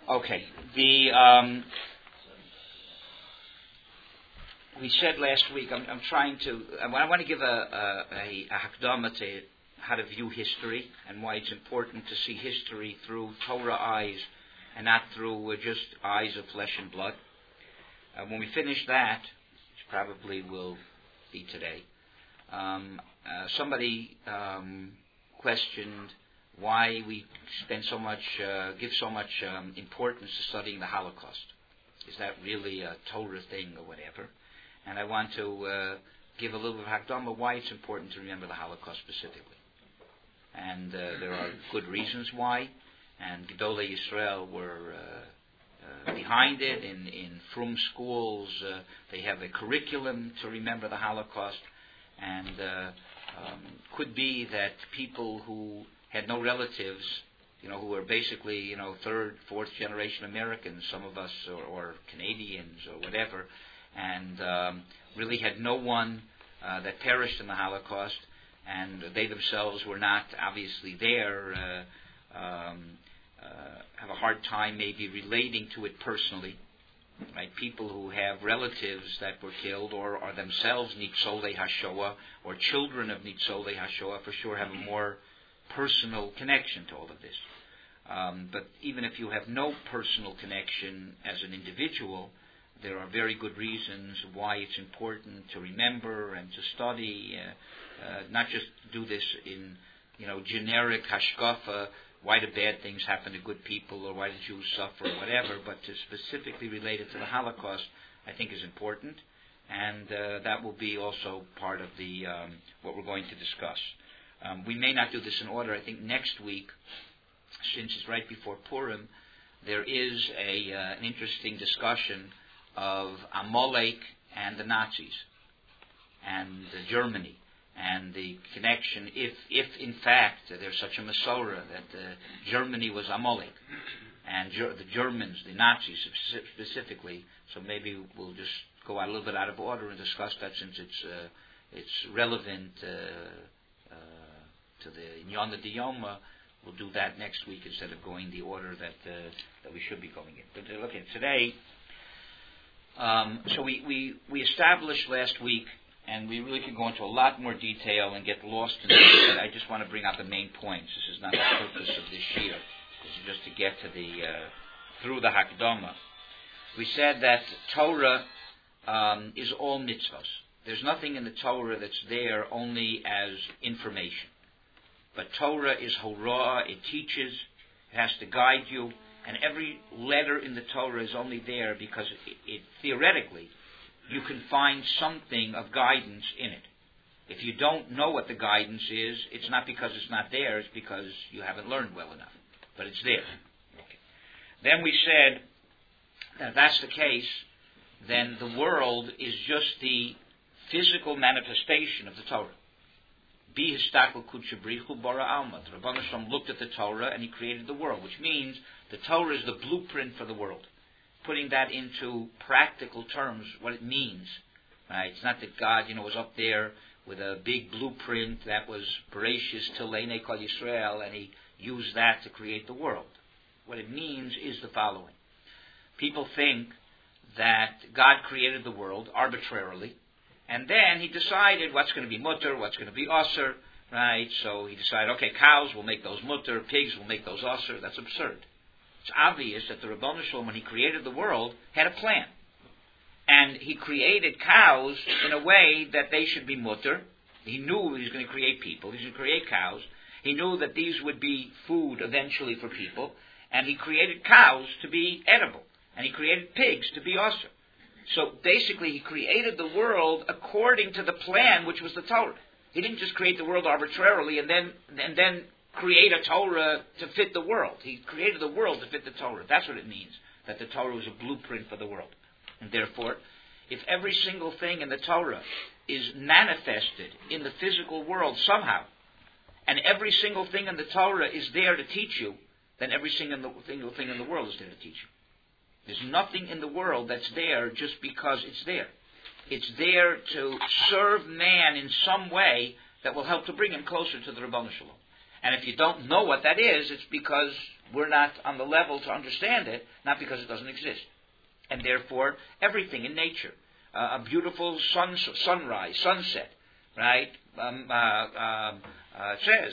Okay. We said last week. I'm trying to. I want to give a hakdama to how to view history and why it's important to see history through Torah eyes and not through just eyes of flesh and blood. When we finish that, which probably will be today, somebody questioned why we spend so much, give so much importance to studying the Holocaust. Is that really a Torah thing or whatever? And I want to give a little bit of hakdama why it's important to remember the Holocaust specifically. And there are good reasons why. And Gedolei Yisrael were behind it. In Frum schools, they have a curriculum to remember the Holocaust. And could be that people who had no relatives, who were basically, third, fourth generation Americans, some of us, or Canadians or whatever, and really had no one that perished in the Holocaust, and they themselves were not obviously there, have a hard time maybe relating to it personally. Right? People who have relatives that were killed or are themselves Nitzolei HaShoah or children of Nitzolei HaShoah for sure have a more personal connection to all of this. But even if you have no personal connection as an individual, there are very good reasons why it's important to remember and to study, not just do this in generic hashkafa, why do bad things happen to good people, or why do Jews suffer, or whatever, but to specifically relate it to the Holocaust, I think is important, and that will be also part of the what we're going to discuss. We may not do this in order. I think next week, since it's right before Purim, there is an interesting discussion of Amalek and the Nazis and Germany. And the connection, if in fact there's such a Masorah that Germany was Amalek, and the Germans, the Nazis specifically, so maybe we'll just go out a little bit out of order and discuss that since it's relevant to the Inyana Diyoma. We'll do that next week instead of going the order that we should be going in. But look at today. So we established last week. And we really could go into a lot more detail and get lost in this, but I just want to bring out the main points. This is not the purpose of this year. This is just to get to through the Hakdama. We said that Torah is all mitzvahs. There's nothing in the Torah that's there only as information. But Torah is Horah, it teaches, it has to guide you, and every letter in the Torah is only there because it theoretically, you can find something of guidance in it. If you don't know what the guidance is, it's not because it's not there, it's because you haven't learned well enough. But it's there. Okay. Then we said that if that's the case, then the world is just the physical manifestation of the Torah. Bihistakel kutshabrichu bara alma. The Rebbeinu Shalom looked at the Torah and he created the world, which means the Torah is the blueprint for the world. Putting that into practical terms, what it means. Right? It's not that God, was up there with a big blueprint that was Bereshis Tilene Kol Yisrael, and he used that to create the world. What it means is the following. People think that God created the world arbitrarily, and then he decided what's going to be mutter, what's going to be osir, right? So he decided, okay, cows will make those mutter, pigs will make those osir. That's absurd. It's obvious that the Rebbeinu Shalom, when he created the world, had a plan. And he created cows in a way that they should be mutter. He knew he was going to create people. He was going to create cows. He knew that these would be food eventually for people. And he created cows to be edible. And he created pigs to be osir. So basically he created the world according to the plan, which was the Torah. He didn't just create the world arbitrarily and then create a Torah to fit the world. He created the world to fit the Torah. That's what it means, that the Torah was a blueprint for the world. And therefore, if every single thing in the Torah is manifested in the physical world somehow, and every single thing in the Torah is there to teach you, then every single thing in the world is there to teach you. There's nothing in the world that's there just because it's there. It's there to serve man in some way that will help to bring him closer to the Rebbeinu Shalom. And if you don't know what that is, it's because we're not on the level to understand it, not because it doesn't exist. And therefore, everything in nature, a beautiful sunrise, sunset, right? It says,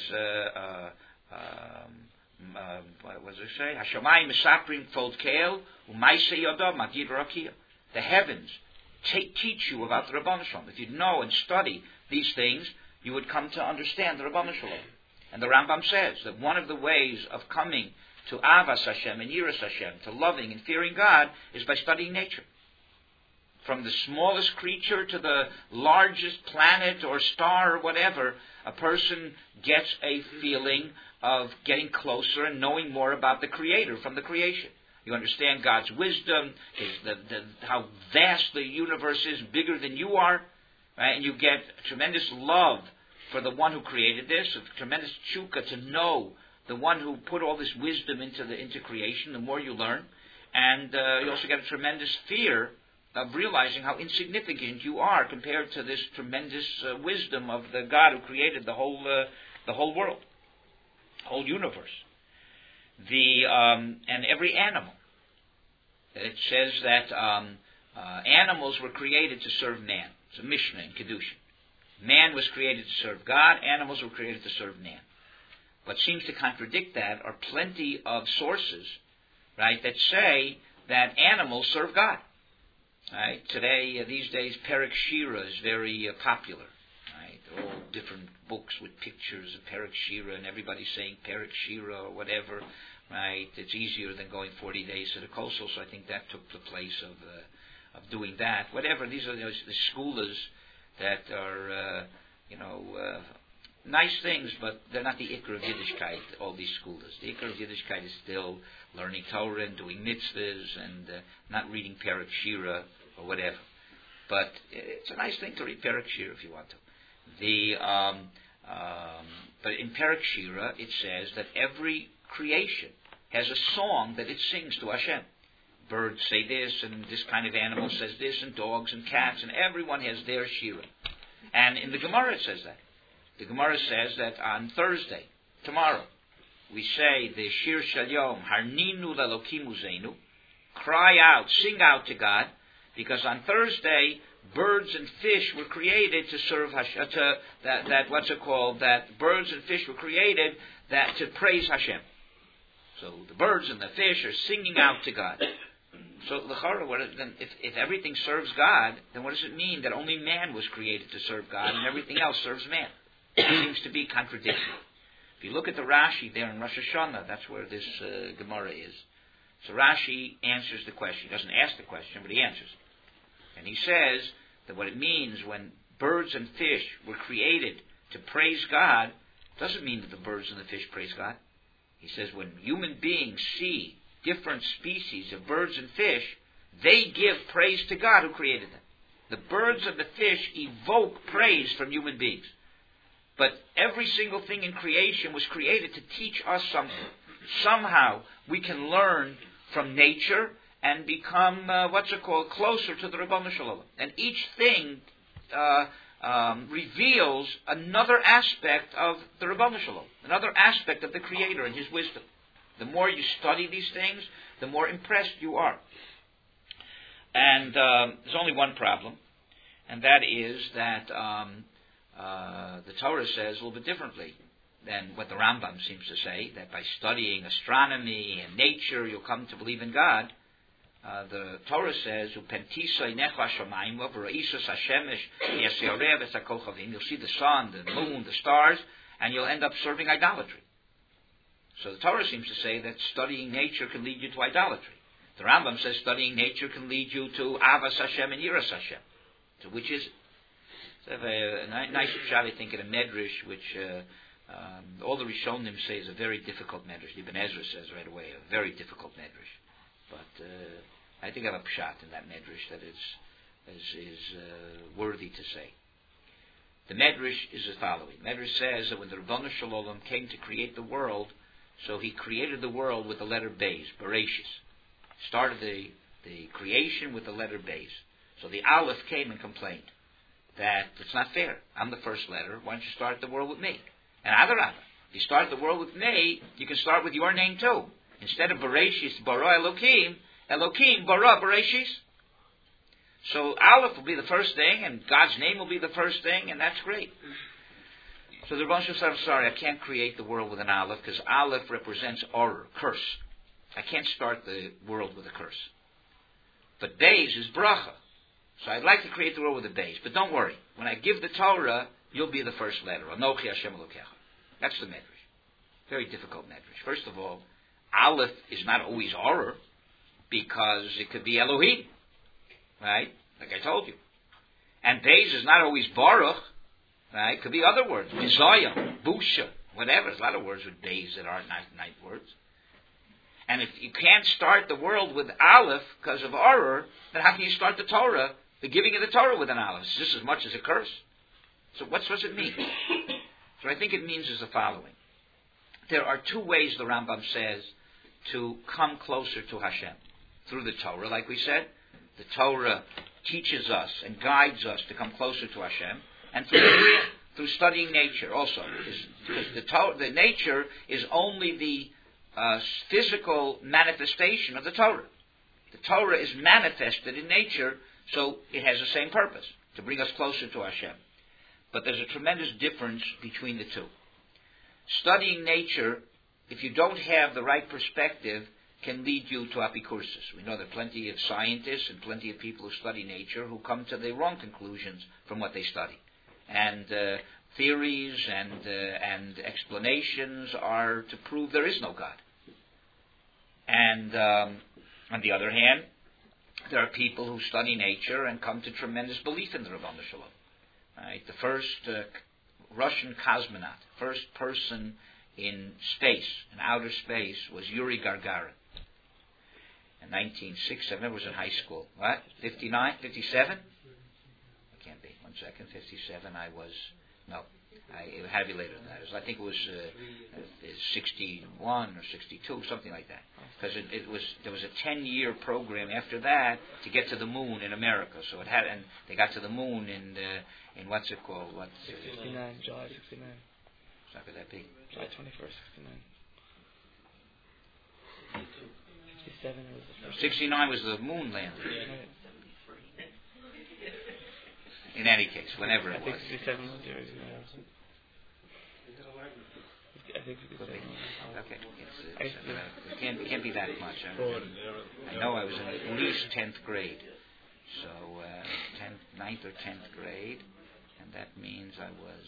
what does it say? Hashamayim misaprim fold keel, u'maisei yodav magid rakia. The heavens teach you about the Rebbeinu Shalom. If you'd know and study these things, you would come to understand the Rebbeinu Shalom. And the Rambam says that one of the ways of coming to Avas Hashem and Yiras Hashem, to loving and fearing God, is by studying nature. From the smallest creature to the largest planet or star or whatever, a person gets a feeling of getting closer and knowing more about the Creator from the creation. You understand God's wisdom, how vast the universe is, bigger than you are, right? And you get tremendous love for the one who created this, a tremendous tshuka to know the one who put all this wisdom into creation. The more you learn, and you also get a tremendous fear of realizing how insignificant you are compared to this tremendous wisdom of the God who created the whole world, whole universe. And every animal. It says that animals were created to serve man. It's a Mishnah in Kedushin. Man was created to serve God. Animals were created to serve man. What seems to contradict that are plenty of sources, right, that say that animals serve God. Right? Today, these days, Perek Shira is very popular. Right? All different books with pictures of Perek Shira, and everybody's saying Perek Shira or whatever. Right? It's easier than going 40 days to the Kosel, so I think that took the place of doing that. Whatever, these are the schoolers that are, nice things, but they're not the Iker of Yiddishkeit, all these schoolers. The Iker of Yiddishkeit is still learning Torah and doing mitzvahs and not reading Perek Shira or whatever. But it's a nice thing to read Perek Shira if you want to. But in Perek Shira, it says that every creation has a song that it sings to Hashem. Birds say this, and this kind of animal says this, and dogs and cats, and everyone has their Shira. And in the Gemara it says that. The Gemara says that on Thursday, tomorrow, we say the Shir Shel Yom, Harninu L'Elokim Uzeinu, cry out, sing out to God, because on Thursday, birds and fish were created to serve Hashem, that birds and fish were created to praise Hashem. So the birds and the fish are singing out to God. So if everything serves God, then what does it mean that only man was created to serve God and everything else serves man? It seems to be contradictory. If you look at the Rashi there in Rosh Hashanah, that's where this Gemara is. So Rashi answers the question. He doesn't ask the question, but he answers it. And he says that what it means when birds and fish were created to praise God doesn't mean that the birds and the fish praise God. He says when human beings see different species of birds and fish, they give praise to God who created them. The birds and the fish evoke praise from human beings. But every single thing in creation was created to teach us something. Somehow we can learn from nature and become, closer to the Rebbeinu Shalom. And each thing reveals another aspect of the Rebbeinu Shalom, another aspect of the Creator and His wisdom. The more you study these things, the more impressed you are. And there's only one problem, and that is that the Torah says a little bit differently than what the Rambam seems to say, that by studying astronomy and nature you'll come to believe in God. The Torah says, you'll see the sun, the moon, the stars, and you'll end up serving idolatry. So the Torah seems to say that studying nature can lead you to idolatry. The Rambam says studying nature can lead you to Avas Hashem and Yiras Hashem. So which is it? So I have a nice pshat, I think, in a medrash, which all the Rishonim say is a very difficult medrash. Ibn Ezra says right away, a very difficult medrash. But I think I have a pshat in that medrash that is worthy to say. The medrash is the following. Medrash says that when the Rebbeinu Shalom came to create the world, so he created the world with the letter Beis, Bereshis. Started the creation with the letter Beis. So the Aleph came and complained that it's not fair. I'm the first letter. Why don't you start the world with me? And Adarabah. If you start the world with me, you can start with your name too. Instead of Bereshis, bara Elokim, Elokim, bara Bereshis. So Aleph will be the first thing, and God's name will be the first thing, and that's great. So the Rebbe said, I'm sorry, I can't create the world with an Aleph, because Aleph represents horror, curse. I can't start the world with a curse. But Beis is bracha. So I'd like to create the world with a Beis. But don't worry. When I give the Torah, you'll be the first letter. Anochi Hashem Elokecha. That's the medrash. Very difficult medrash. First of all, Aleph is not always horror, because it could be Elohim. Right? Like I told you. And Beis is not always Baruch. Right? It could be other words. Mizayim, Busha, whatever. There's a lot of words with Beis that aren't nice words. And if you can't start the world with Aleph because of horror, then how can you start the Torah, the giving of the Torah with an Aleph? It's just as much as a curse. So what does it mean? So I think it means is the following. There are two ways, the Rambam says, to come closer to Hashem. Through the Torah, like we said. The Torah teaches us and guides us to come closer to Hashem. And through studying nature also. Because the nature is only the physical manifestation of the Torah. The Torah is manifested in nature, so it has the same purpose, to bring us closer to Hashem. But there's a tremendous difference between the two. Studying nature, if you don't have the right perspective, can lead you to apicursus. We know there are plenty of scientists and plenty of people who study nature who come to the wrong conclusions from what they study. And theories and explanations are to prove there is no God. And on the other hand, there are people who study nature and come to tremendous belief in the Ribono Shel Olam. Right? The first Russian cosmonaut, first person in space, in outer space, was Yuri Gagarin. In 1967, I was in high school. What? 59? 57? It can't be. 1 second. 57, I was... No. It had to be later than that. I think it was 61 or 62, something like that. Because there was a 10-year program after that to get to the moon in America. So it had, and they got to the moon in what's it called? 69, July 69. How could that be? July 21st, 69. 67 was the first. 69 was the moon landing. In any case, whenever it was. 67 was yours. I think 67. Okay. It can't be that much. I know I was in at least 10th grade. So, 9th or 10th grade. And that means I was...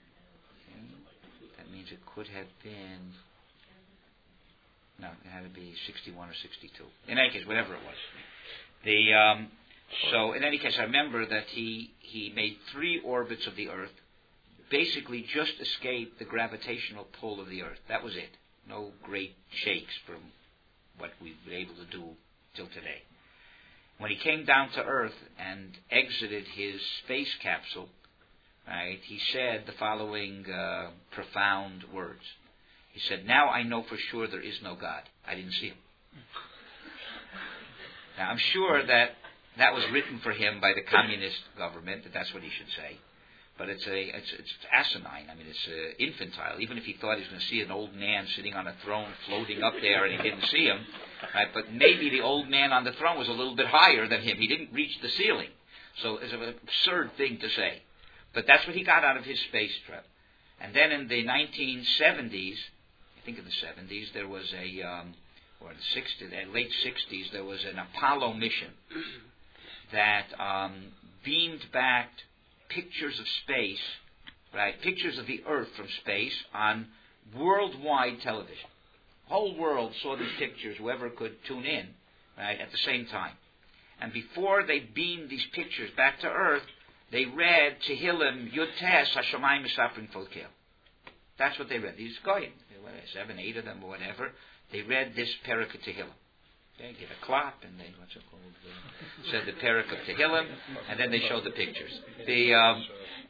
That means it could have been... No, it had to be 61 or 62. In any case, whatever it was. So, in any case, I remember that he made 3 orbits of the Earth, basically just escaped the gravitational pull of the Earth. That was it. No great shakes from what we've been able to do till today. When he came down to Earth and exited his space capsule, right, he said the following profound words. He said, "Now I know for sure there is no God. I didn't see him." Now, I'm sure that was written for him by the communist government, that's what he should say. But it's asinine. I mean, it's infantile. Even if he thought he was going to see an old man sitting on a throne floating up there and he didn't see him, right? But maybe the old man on the throne was a little bit higher than him. He didn't reach the ceiling. So it's an absurd thing to say. But that's what he got out of his space trip. And then in the 1970s, I think in the 70s, there was or the 60s, late 60s, there was an Apollo mission that beamed back pictures of space, right? Pictures of the Earth from space on worldwide television. The whole world saw these pictures, whoever could tune in, right, at the same time. And before they beamed these pictures back to Earth, they read Tehillim Yud Tes Hashamayim Misafrin Folkel. That's what they read. These goyim, 7, 8 of them or whatever, they read this Perek of Tehillim. Okay, give a clap, and they said the Perek of Tehillim, and then they showed the pictures. It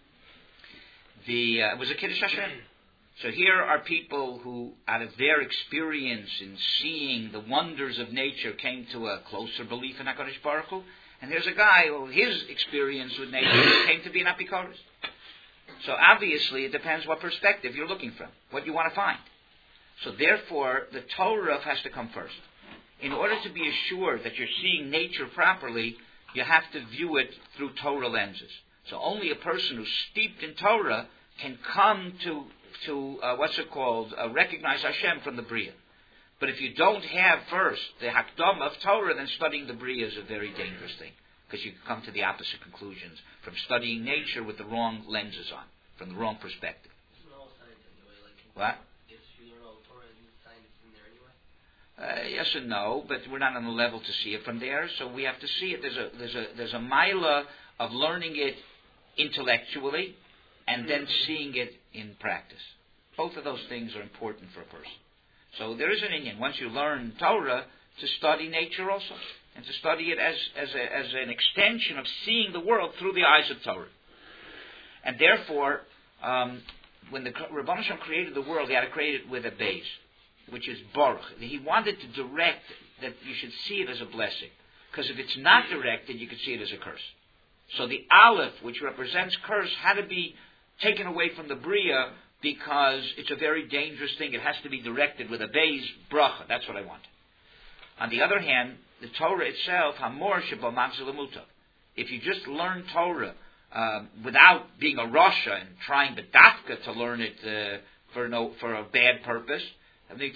was a Kiddush Hashem. So here are people who, out of their experience in seeing the wonders of nature, came to a closer belief in HaKadosh Baruch Hu. And there's a guy who his experience with nature came to be an apikoros. So obviously it depends what perspective you're looking from, what you want to find. So therefore, the Torah has to come first. In order to be assured that you're seeing nature properly, you have to view it through Torah lenses. So only a person who's steeped in Torah can come to recognize Hashem from the Bria. But if you don't have first the Hakdama of Torah, then studying the Bria is a very dangerous thing, because you come to the opposite conclusions from studying nature with the wrong lenses on, from the wrong perspective. Isn't all science anyway? What? If you learn all Torah, isn't science in there anyway? Yes and no, but we're not on the level to see it from there, so we have to see it. There's a mila of learning it intellectually and then seeing it in practice. Both of those things are important for a person. So there is an inyan, once you learn Torah, to study nature also, and to study it as an extension of seeing the world through the eyes of Torah. And therefore, when the Rebbeinu Shalom created the world, he had to create it with a base, which is Baruch. He wanted to direct that you should see it as a blessing, because if it's not directed, you could see it as a curse. So the Aleph, which represents curse, had to be taken away from the Bria, because it's a very dangerous thing. It has to be directed with a Beis bracha. That's what I want. On the other hand, the Torah itself, Hamor Shebo Magzelamuta. If you just learn Torah without being a Rasha and trying the Dafka to learn it for a bad purpose, the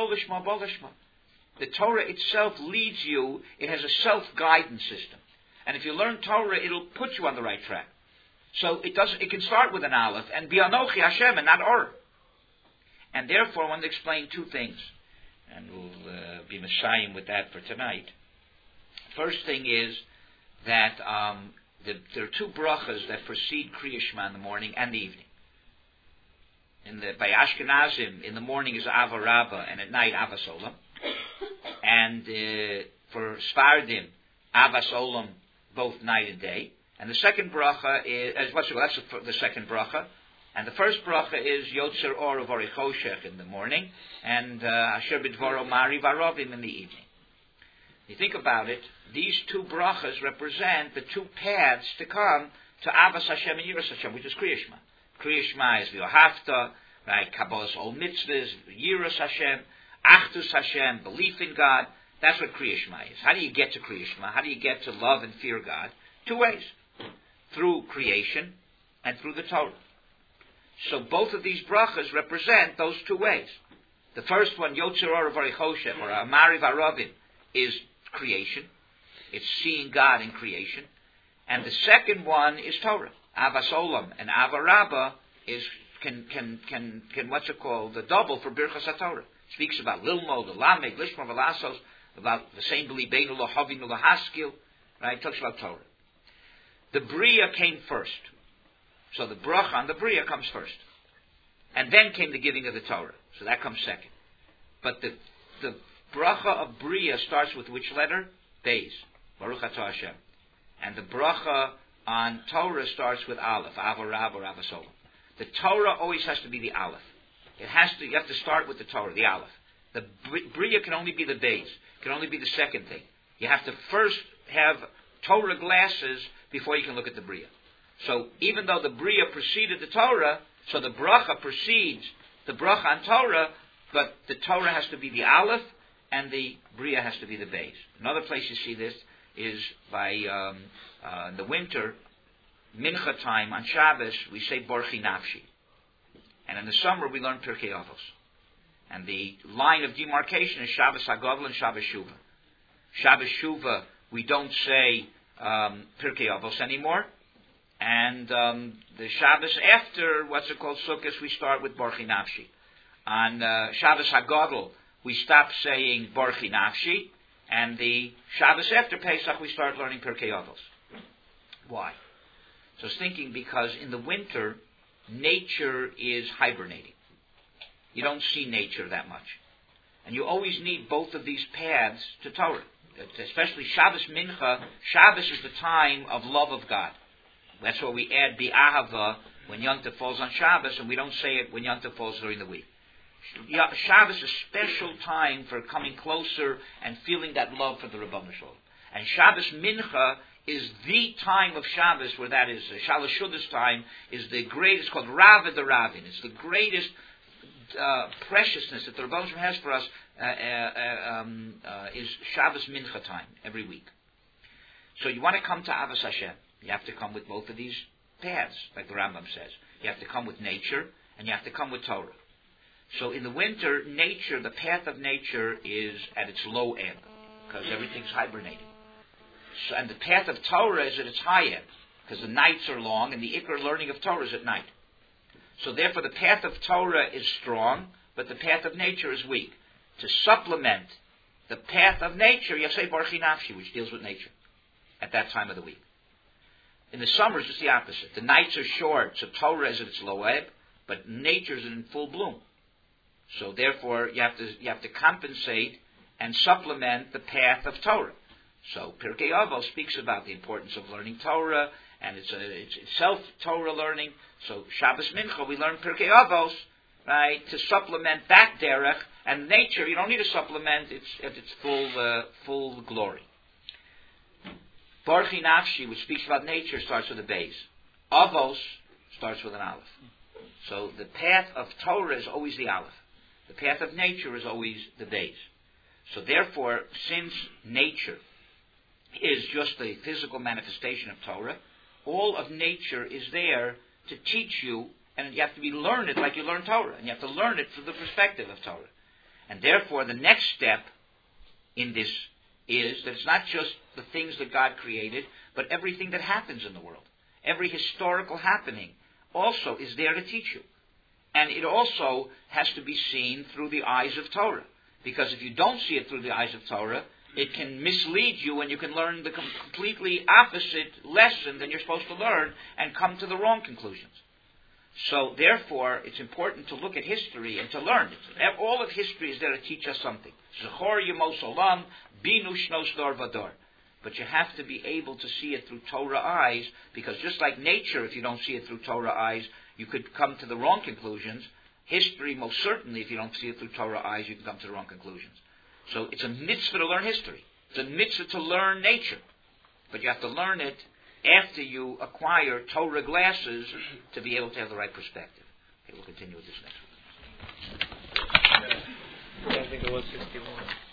Torah itself leads you. It has a self-guidance system. And if you learn Torah, it'll put you on the right track. So it can start with an Aleph and be Anochi Hashem and not Or. And therefore, I want to explain two things. And we'll be Messiahing with that for tonight. First thing is that there are two brachas that precede Kriya Shema in the morning and the evening. By Ashkenazim, in the morning is Ava Rabbah and at night Avas Olam. And for Sfardim, Avas Olam, both night and day. And the second bracha is, that's the second bracha. And the first bracha is Yotzer Or of Orichoshech in the morning, and Asher Bidvoro Mari Varovim in the evening. You think about it, these two brachas represent the two paths to come to Avas Hashem and Yiras Hashem, which is Kriya Shema. Kriya Shema is V'yohavta, right? Kabbalas Ol Mitzvahs, Yiras Hashem, Achdus Hashem, belief in God. That's what Kriya Shema is. How do you get to Kriya Shema? How do you get to love and fear God? Two ways. Through creation and through the Torah. So both of these brachas represent those two ways. The first one, Yotzer Or Varichoshem, or Amari Varavim, is creation. It's seeing God in creation. And the second one is Torah. Avas Olam and Ava Rabbah can what's it called? The double for Birchas HaTorah. Speaks about Lilmo, the Lamed, Lishma, Velasos, about the same B'libeinu Lohavinu Lahaskil. Right? It talks about Torah. The Bria came first. So the bracha on the Bria comes first. And then came the giving of the Torah. So that comes second. But the bracha of Bria starts with which letter? Beis. Baruch Atah Hashem. And the bracha on Torah starts with Aleph. Ava Rab or Avas Olam. The Torah always has to be the Aleph. You have to start with the Torah, the Aleph. The Bria can only be the Beis. Can only be the second thing. You have to first have Torah glasses before you can look at the Bria. So even though the Bria preceded the Torah, so the bracha precedes the bracha on Torah, but the Torah has to be the Aleph and the Bria has to be the Beis. Another place you see this is by in the winter, Mincha time on Shabbos, we say Borchi Nafshi. And in the summer we learn Pirkei Avos. And the line of demarcation is Shabbos HaGavul and Shabbos Shuvah. Shabbos Shuvah, we don't say Pirkei Avos anymore. And the Shabbos after, Sukkot, we start with Borchi Nafshi. On Shabbos HaGadol, we stop saying Borchi Nafshi. And the Shabbos after Pesach, we start learning Pirkei Avos. Why? So I was thinking because in the winter, nature is hibernating. You don't see nature that much. And you always need both of these paths to Torah. Especially Shabbos Mincha. Shabbos is the time of love of God. That's why we add Bi'ahava when Yom Tov falls on Shabbos, and we don't say it when Yom Tov falls during the week. Shabbos is a special time for coming closer and feeling that love for the Rebbeinu Shalom. And Shabbos Mincha is the time of Shabbos where that is. Shalosh Shudas time is the greatest, called Rava de Ravin. It's the greatest preciousness that the Rebbe Shem has for us is Shabbos Mincha time every week. So you want to come to Avos Hashem. You have to come with both of these paths, like the Rambam says. You have to come with nature, and you have to come with Torah. So in the winter, nature, the path of nature is at its low ebb, because everything's hibernating. So, and the path of Torah is at its high ebb, because the nights are long, and the Ikar learning of Torah is at night. So therefore the path of Torah is strong, but the path of nature is weak. To supplement the path of nature, you have to say Baruch Nafshi, which deals with nature, at that time of the week. In the summers, it's the opposite. The nights are short, so Torah is at its low ebb, but nature is in full bloom. So therefore, you have to compensate and supplement the path of Torah. So Pirkei Avos speaks about the importance of learning Torah, and it's self-Torah learning. So Shabbos Mincha, we learn Pirkei Avos, right, to supplement that derech, and nature, you don't need to supplement, it's at its full glory. Baruch Nafshi, which speaks about nature, starts with a base. Avos starts with an aleph. So the path of Torah is always the aleph. The path of nature is always the base. So therefore, since nature is just the physical manifestation of Torah, all of nature is there to teach you, and you have to learn it like you learn Torah, and you have to learn it through the perspective of Torah. And therefore, the next step in this is that it's not just the things that God created, but everything that happens in the world. Every historical happening also is there to teach you. And it also has to be seen through the eyes of Torah. Because if you don't see it through the eyes of Torah, it can mislead you and you can learn the completely opposite lesson than you're supposed to learn and come to the wrong conclusions. So therefore, it's important to look at history and to learn it. All of history is there to teach us something. Zechor Yemos Olam, Binu Shnos Dor Vador. But you have to be able to see it through Torah eyes, because just like nature, if you don't see it through Torah eyes, you could come to the wrong conclusions. History, most certainly, if you don't see it through Torah eyes, you can come to the wrong conclusions. So it's a mitzvah to learn history. It's a mitzvah to learn nature. But you have to learn it after you acquire Torah glasses to be able to have the right perspective. Okay, we'll continue with this next week. Yeah, I think it was 61.